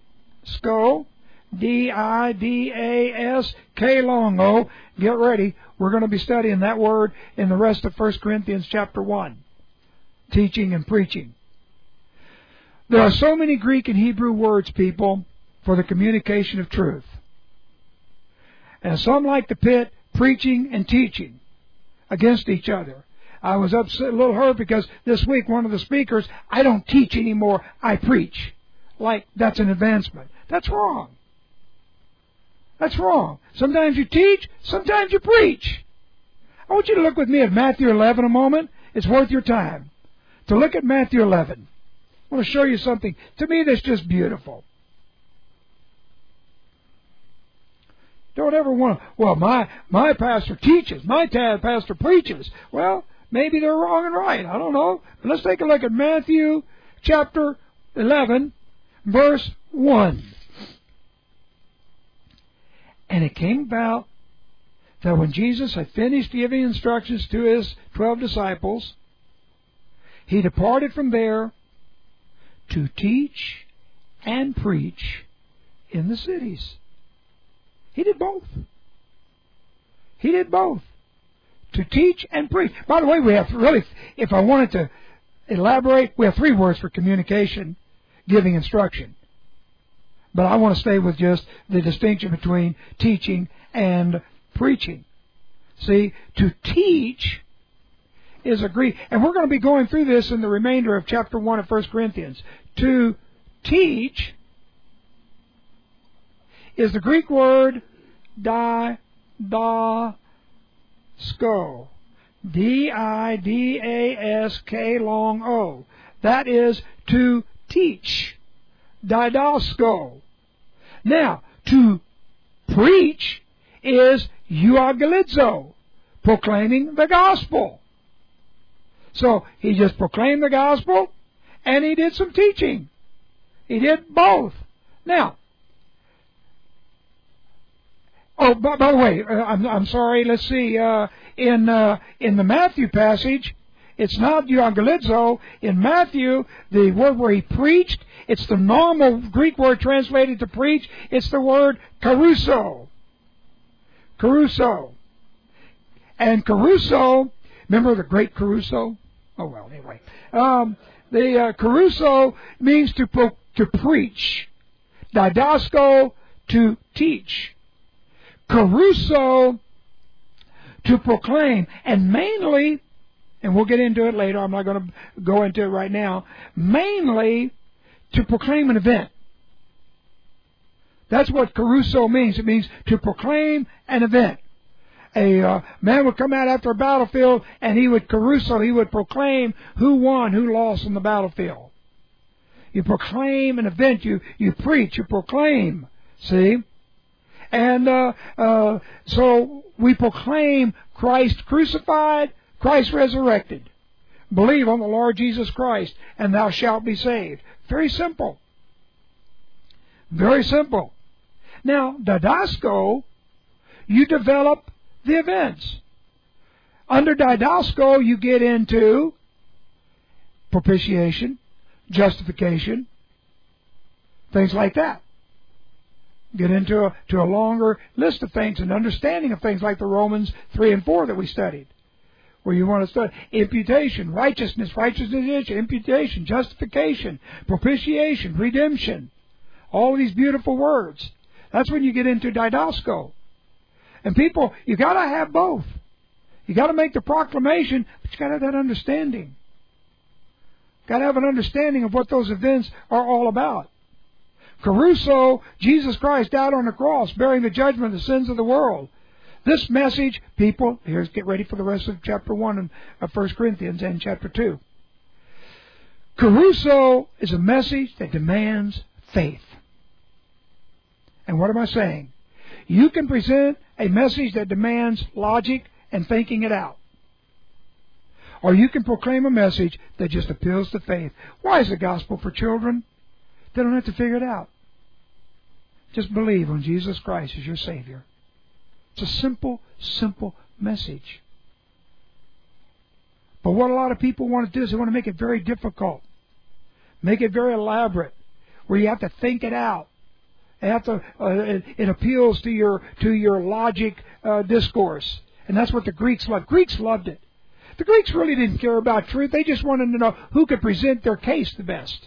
D I D A S K long O. Get ready. We're going to be studying that word in the rest of First Corinthians chapter one. Teaching and preaching. There are so many Greek and Hebrew words, people, for the communication of truth. And some like to pit preaching and teaching against each other. I was upset, a little hurt because this week one of the speakers, I don't teach anymore, I preach. Like that's an advancement. That's wrong. That's wrong. Sometimes you teach, sometimes you preach. I want you to look with me at Matthew eleven a moment. It's worth your time to look at Matthew eleven. I want to show you something, to me, that's just beautiful. Don't ever want to, well, my, my pastor teaches, my dad pastor preaches. Well, maybe they're wrong and right. I don't know. But let's take a look at Matthew chapter eleven, verse one. And it came about that when Jesus had finished giving instructions to his twelve disciples, he departed from there to teach and preach in the cities. He did both. He did both. To teach and preach. By the way, we have really, if I wanted to elaborate, we have three words for communication, giving instruction. But I want to stay with just the distinction between teaching and preaching. See, to teach is a Greek, and we're going to be going through this in the remainder of chapter one of First Corinthians. To teach is the Greek word di, da, sko. D I D A S K long O. That is to teach. Didasko. Now, to preach is euangelizo, proclaiming the gospel. So, he just proclaimed the gospel, and he did some teaching. He did both. Now, oh, by, by the way, uh, I'm, I'm sorry, let's see, uh, in, uh, in the Matthew passage, it's not euangelizo. In Matthew, the word where he preached, it's the normal Greek word translated to preach. It's the word caruso. Caruso. And caruso, remember the great Caruso? Oh, well, anyway. Um, the uh, caruso means to, pro- to preach. Didasko, to teach. Caruso, to proclaim. And mainly, and we'll get into it later, I'm not going to go into it right now, mainly to proclaim an event. That's what caruso means. It means to proclaim an event. A uh, man would come out after a battlefield and he would caruso, he would proclaim who won, who lost in the battlefield. You proclaim an event, you, you preach, you proclaim, see? And uh, uh, so we proclaim Christ crucified, Christ resurrected. Believe on the Lord Jesus Christ, and thou shalt be saved. Very simple. Very simple. Now, didasko, you develop the events. Under didasko, you get into propitiation, justification, things like that. Get into a, to a longer list of things and understanding of things like the Romans three and four that we studied. Where you want to study imputation, righteousness, righteousness, imputation, justification, propitiation, redemption. All of these beautiful words. That's when you get into didasko. And people, you got to have both. You got to make the proclamation, but you got to have that understanding. Got to have an understanding of what those events are all about. Caruso, Jesus Christ died on the cross, bearing the judgment of the sins of the world. This message, people, here's get ready for the rest of chapter one of First Corinthians and chapter two. Caruso is a message that demands faith. And what am I saying? You can present a message that demands logic and thinking it out. Or you can proclaim a message that just appeals to faith. Why is the gospel for children? They don't have to figure it out. Just believe on Jesus Christ as your Savior. It's a simple, simple message. But what a lot of people want to do is they want to make it very difficult. Make it very elaborate, where you have to think it out. You have to, uh, it, it appeals to your to your logic uh, discourse. And that's what the Greeks loved. Greeks loved it. The Greeks really didn't care about truth. They just wanted to know who could present their case the best.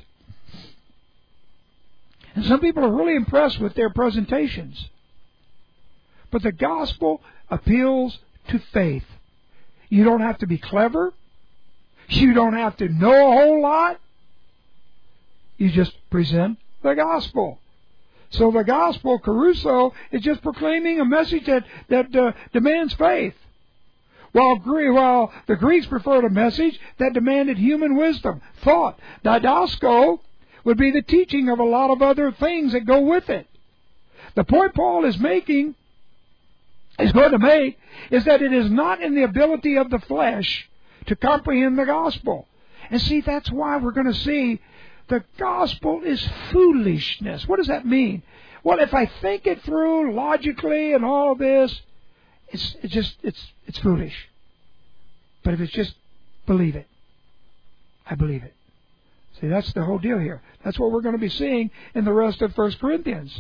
And some people are really impressed with their presentations. But the gospel appeals to faith. You don't have to be clever. You don't have to know a whole lot. You just present the gospel. So the gospel, Caruso, is just proclaiming a message that, that uh, demands faith. While, while the Greeks preferred a message that demanded human wisdom, thought. Didasko would be the teaching of a lot of other things that go with it. The point Paul is making, is going to make, is that it is not in the ability of the flesh to comprehend the gospel. And see, that's why we're going to see the gospel is foolishness. What does that mean? Well, if I think it through logically and all this, it's, it's just, it's, it's foolish. But if it's just believe it, I believe it. See, that's the whole deal here. That's what we're going to be seeing in the rest of First Corinthians.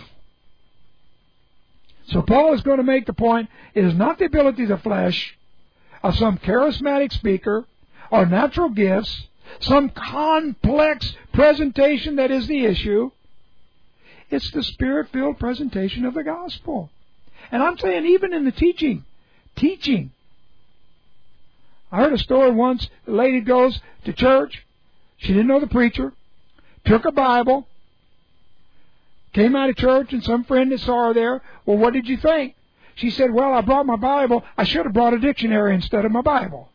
So Paul is going to make the point, it is not the ability of the flesh, of some charismatic speaker, or natural gifts, some complex presentation that is the issue. It's the Spirit-filled presentation of the gospel. And I'm saying even in the teaching, teaching. I heard a story once, the lady goes to church, she didn't know the preacher, took a Bible, came out of church, and some friend that saw her there, well, what did you think? She said, well, I brought my Bible. I should have brought a dictionary instead of my Bible.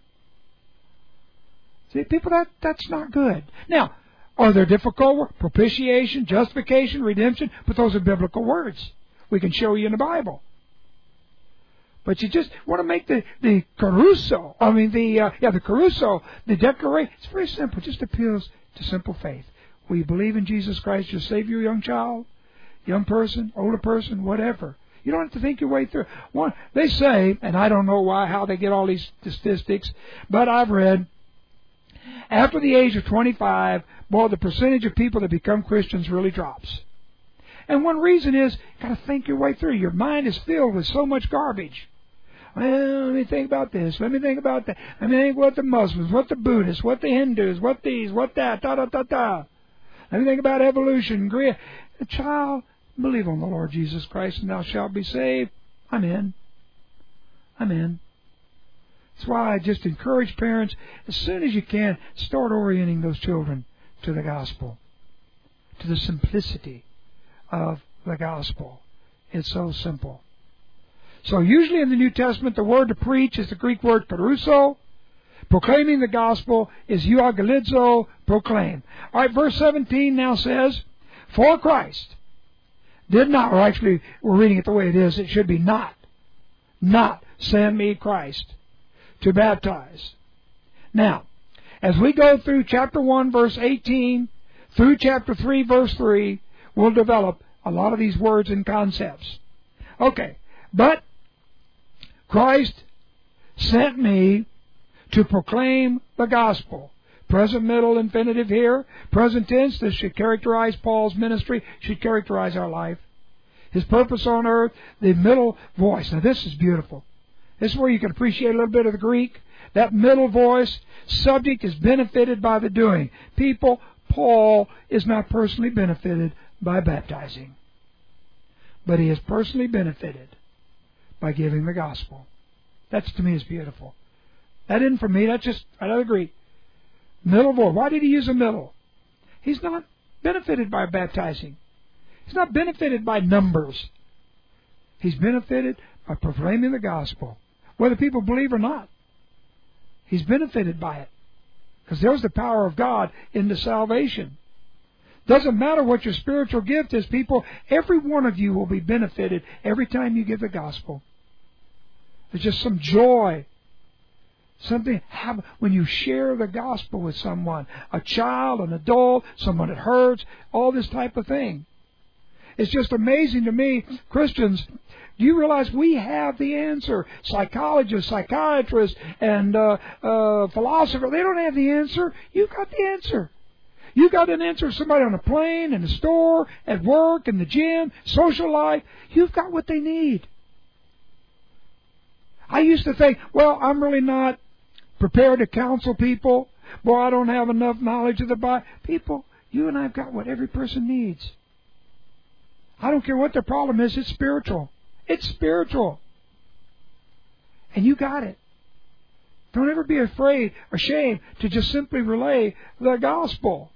See, people, that that's not good. Now, are there difficult words? Propitiation, justification, redemption, but those are biblical words. We can show you in the Bible. But you just want to make the, the Caruso, I mean, the, uh, yeah, the Caruso, the declaration, it's very simple. It just appeals to simple faith. Will you believe in Jesus Christ, your Savior, young child? Young person, older person, whatever. You don't have to think your way through. One, they say, and I don't know why, how they get all these statistics, but I've read, after the age of twenty-five, boy, the percentage of people that become Christians really drops. And one reason is, you got to think your way through. Your mind is filled with so much garbage. Well, let me think about this. Let me think about that. Let me think what the Muslims, what the Buddhists, what the Hindus, what these, what that, da da da da. Let me think about evolution. A child, believe on the Lord Jesus Christ and thou shalt be saved. I'm in. I'm in. That's why I just encourage parents, as soon as you can, start orienting those children to the gospel, to the simplicity of the gospel. It's so simple. So usually in the New Testament, the word to preach is the Greek word caruso. Proclaiming the gospel is euangelizo, proclaim. All right, verse seventeen now says, for Christ did not, or actually we're reading it the way it is, it should be not, not send me Christ to baptize. Now, as we go through chapter one, verse eighteen, through chapter three, verse three, we'll develop a lot of these words and concepts. Okay, but Christ sent me to proclaim the gospel. Present, middle, infinitive here. Present tense, this should characterize Paul's ministry, should characterize our life. His purpose on earth, the middle voice. Now this is beautiful. This is where you can appreciate a little bit of the Greek. That middle voice, subject is benefited by the doing. People, Paul is not personally benefited by baptizing. But he is personally benefited by giving the gospel. That to me is beautiful. That isn't for me, that's just another Greek. Middle voice. Why did he use a middle? He's not benefited by baptizing. He's not benefited by numbers. He's benefited by proclaiming the gospel. Whether people believe or not. He's benefited by it. Because there's the power of God into salvation. Doesn't matter what your spiritual gift is, people. Every one of you will be benefited every time you give the gospel. There's just some joy. Something happen when you share the gospel with someone. A child, an adult, someone that hurts, all this type of thing. It's just amazing to me, Christians, do you realize we have the answer? Psychologists, psychiatrists, and uh, uh, philosophers, they don't have the answer. You've got the answer. You got an answer to somebody on a plane, in the store, at work, in the gym, social life. You've got what they need. I used to think, well, I'm really not prepared to counsel people. Boy, I don't have enough knowledge of the Bible. People, you and I have got what every person needs. I don't care what their problem is. It's spiritual. It's spiritual. And you got it. Don't ever be afraid, ashamed to just simply relay the gospel.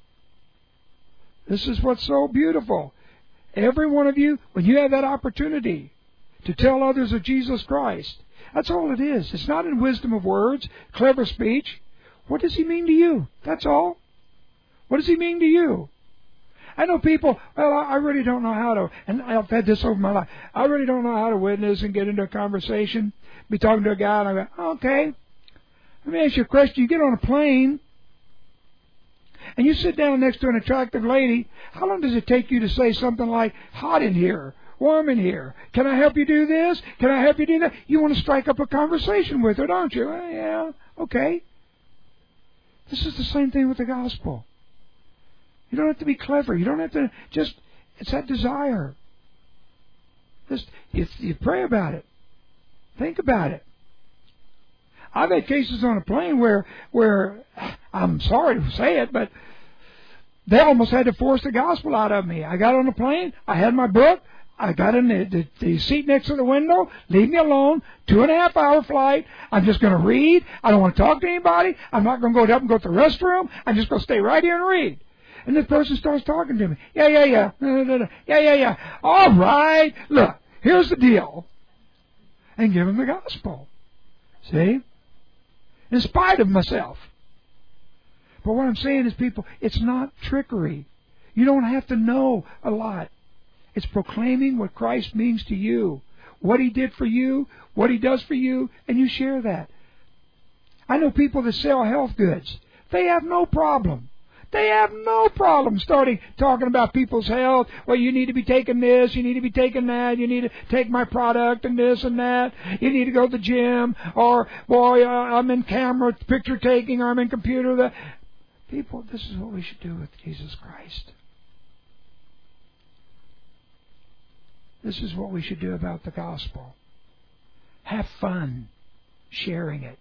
This is what's so beautiful. Every one of you, when you have that opportunity to tell others of Jesus Christ, that's all it is. It's not in wisdom of words, clever speech. What does he mean to you? That's all. What does he mean to you? I know people, well, I really don't know how to, and I've had this over my life, I really don't know how to witness and get into a conversation, be talking to a guy, and I go, okay, let me ask you a question. You get on a plane, and you sit down next to an attractive lady, how long does it take you to say something like, hot in here, warm in here, can I help you do this, can I help you do that? You want to strike up a conversation with her, don't you? Well, yeah, okay. This is the same thing with the gospel. You don't have to be clever. You don't have to just, it's that desire. Just, you, you pray about it. Think about it. I've had cases on a plane where, where, I'm sorry to say it, but they almost had to force the gospel out of me. I got on the plane, I had my book, I got in the, the, the seat next to the window, leave me alone, two and a half hour flight, I'm just going to read, I don't want to talk to anybody, I'm not going to go up and go to the restroom, I'm just going to stay right here and read. And this person starts talking to me. Yeah, yeah, yeah. Yeah, yeah, yeah. All right. Look, here's the deal. And give them the gospel. See? In spite of myself. But what I'm saying is, people, it's not trickery. You don't have to know a lot. It's proclaiming what Christ means to you. What He did for you, what He does for you, and you share that. I know people that sell health goods. They have no problem. They have no problem starting talking about people's health. Well, you need to be taking this, you need to be taking that, you need to take my product and this and that. You need to go to the gym, or, boy, uh, I'm in camera picture taking, or I'm in computer. That. People, this is what we should do with Jesus Christ. This is what we should do about the gospel. Have fun sharing it.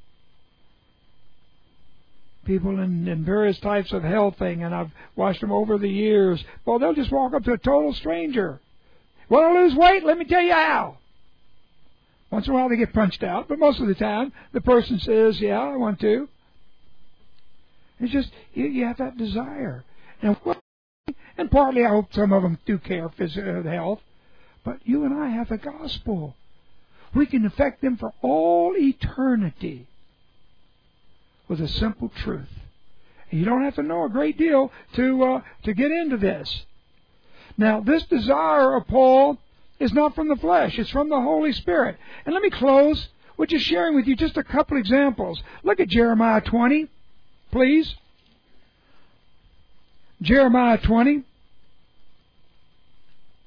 People in, in various types of health thing, and I've watched them over the years. Well, they'll just walk up to a total stranger. Want to lose weight? Let me tell you how. Once in a while they get punched out, but most of the time the person says, yeah, I want to. It's just, you, you have that desire. And, and partly I hope some of them do care for physical health, but you and I have the gospel. We can affect them for all eternity with a simple truth. And you don't have to know a great deal to uh, to get into this. Now, this desire of Paul is not from the flesh. It's from the Holy Spirit. And let me close with just sharing with you just a couple examples. Look at Jeremiah twenty, please. Jeremiah twenty.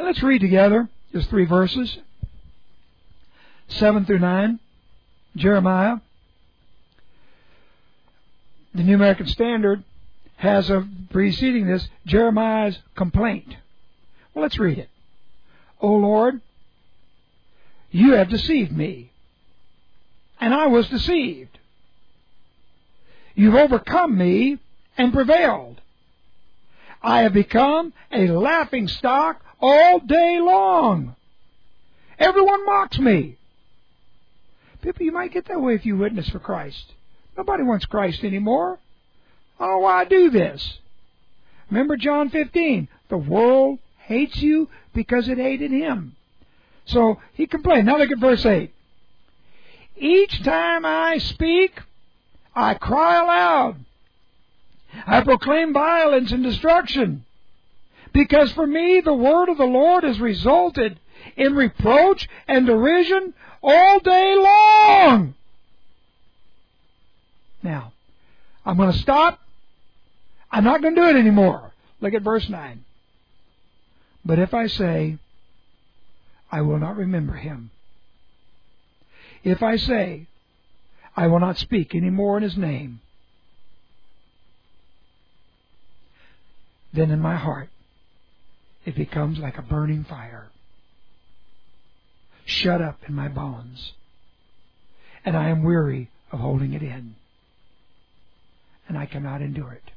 Let's read together just three verses, seven through nine. Jeremiah. The New American Standard has a preceding this, Jeremiah's complaint. Well, let's read it. O Lord, you have deceived me, and I was deceived. You've overcome me and prevailed. I have become a laughing stock all day long. Everyone mocks me. People, you might get that way if you witness for Christ. Nobody wants Christ anymore. I don't know why I do this. Remember John fifteen. The world hates you because it hated him. So he complained. Now look at verse eight. Each time I speak, I cry aloud. I proclaim violence and destruction. Because for me the word of the Lord has resulted in reproach and derision all day long. Now, I'm going to stop. I'm not going to do it anymore. Look at verse nine. But if I say, I will not remember him. If I say, I will not speak any more in his name, then in my heart it becomes like a burning fire, shut up in my bones, and I am weary of holding it in, and I cannot endure it.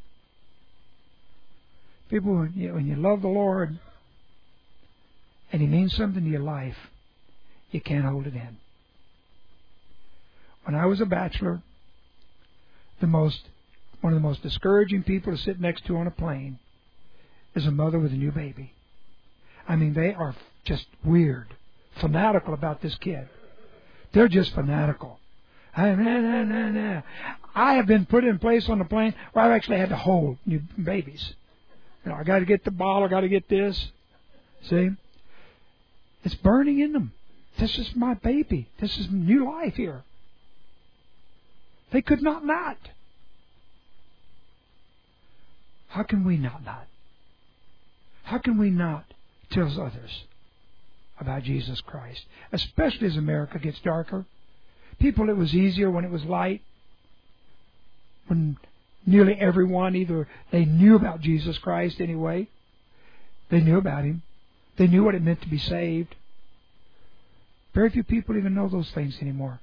People, when you, when you love the Lord and He means something to your life, you can't hold it in. When I was a bachelor, the most one of the most discouraging people to sit next to on a plane is a mother with a new baby. I mean, they are just weird, fanatical about this kid. They're just fanatical. I, nah, nah, nah, nah. I have been put in place on the plane where I've actually had to hold new babies. You know, I got to get the bottle, I got to get this. See? It's burning in them. This is my baby. This is new life here. They could not not. How can we not not? How can we not tell others about Jesus Christ? Especially as America gets darker. People, it was easier when it was light. When nearly everyone, either they knew about Jesus Christ anyway. They knew about Him. They knew what it meant to be saved. Very few people even know those things anymore.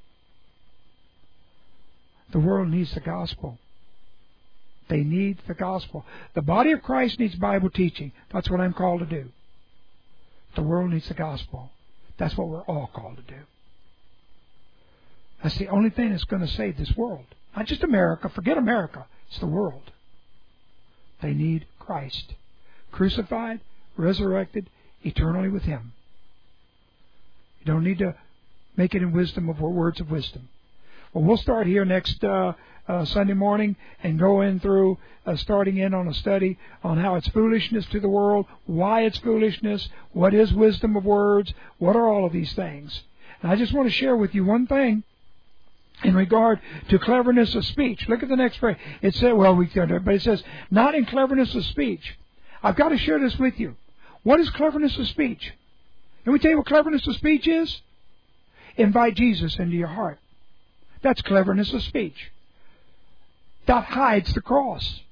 The world needs the gospel. They need the gospel. The body of Christ needs Bible teaching. That's what I'm called to do. The world needs the gospel. That's what we're all called to do. That's the only thing that's going to save this world. Not just America. Forget America. It's the world. They need Christ. Crucified, resurrected, eternally with Him. You don't need to make it in wisdom of words of wisdom. Well, we'll start here next uh, uh, Sunday morning and go in through, uh, starting in on a study on how it's foolishness to the world, why it's foolishness, what is wisdom of words, what are all of these things. And I just want to share with you one thing in regard to cleverness of speech. Look at the next phrase. It said, well, we can, but it says, not in cleverness of speech. I've got to share this with you. What is cleverness of speech? Can we tell you what cleverness of speech is? Invite Jesus into your heart. That's cleverness of speech. That hides the cross.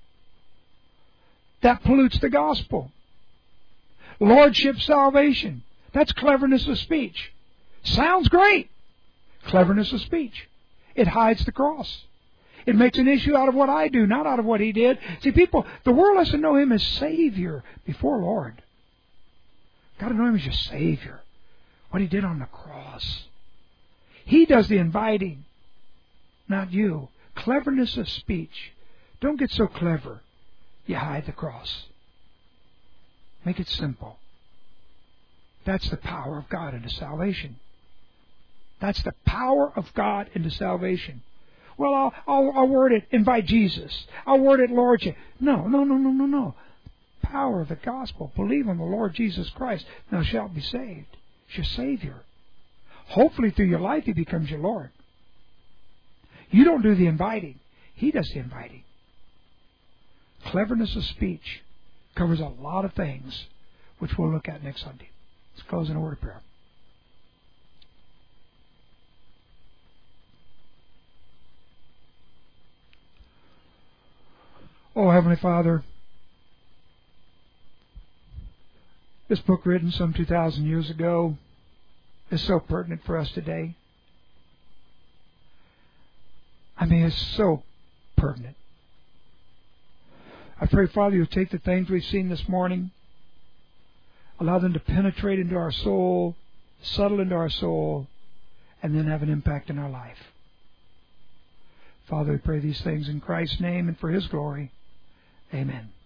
That pollutes the gospel. Lordship salvation. That's cleverness of speech. Sounds great. Cleverness of speech. It hides the cross. It makes an issue out of what I do, not out of what He did. See, people, the world has to know Him as Savior before Lord. Got to know Him as your Savior. What He did on the cross. He does the inviting, not you. Cleverness of speech. Don't get so clever you hide the cross. Make it simple. That's the power of God into salvation. That's the power of God into salvation. Well, I'll, I'll, I'll word it, invite Jesus. I'll word it, Lordship. No, no, no, no, no, no. Power of the gospel. Believe on the Lord Jesus Christ, thou shalt be saved. It's your Savior. Hopefully through your life He becomes your Lord. You don't do the inviting. He does the inviting. Cleverness of speech covers a lot of things which we'll look at next Sunday. Let's close in a word of prayer. Oh, Heavenly Father, this book written some two thousand years ago is so pertinent for us today. I mean, it's so pertinent. I pray, Father, you'll take the things we've seen this morning, allow them to penetrate into our soul, settle into our soul, and then have an impact in our life. Father, we pray these things in Christ's name and for His glory. Amen.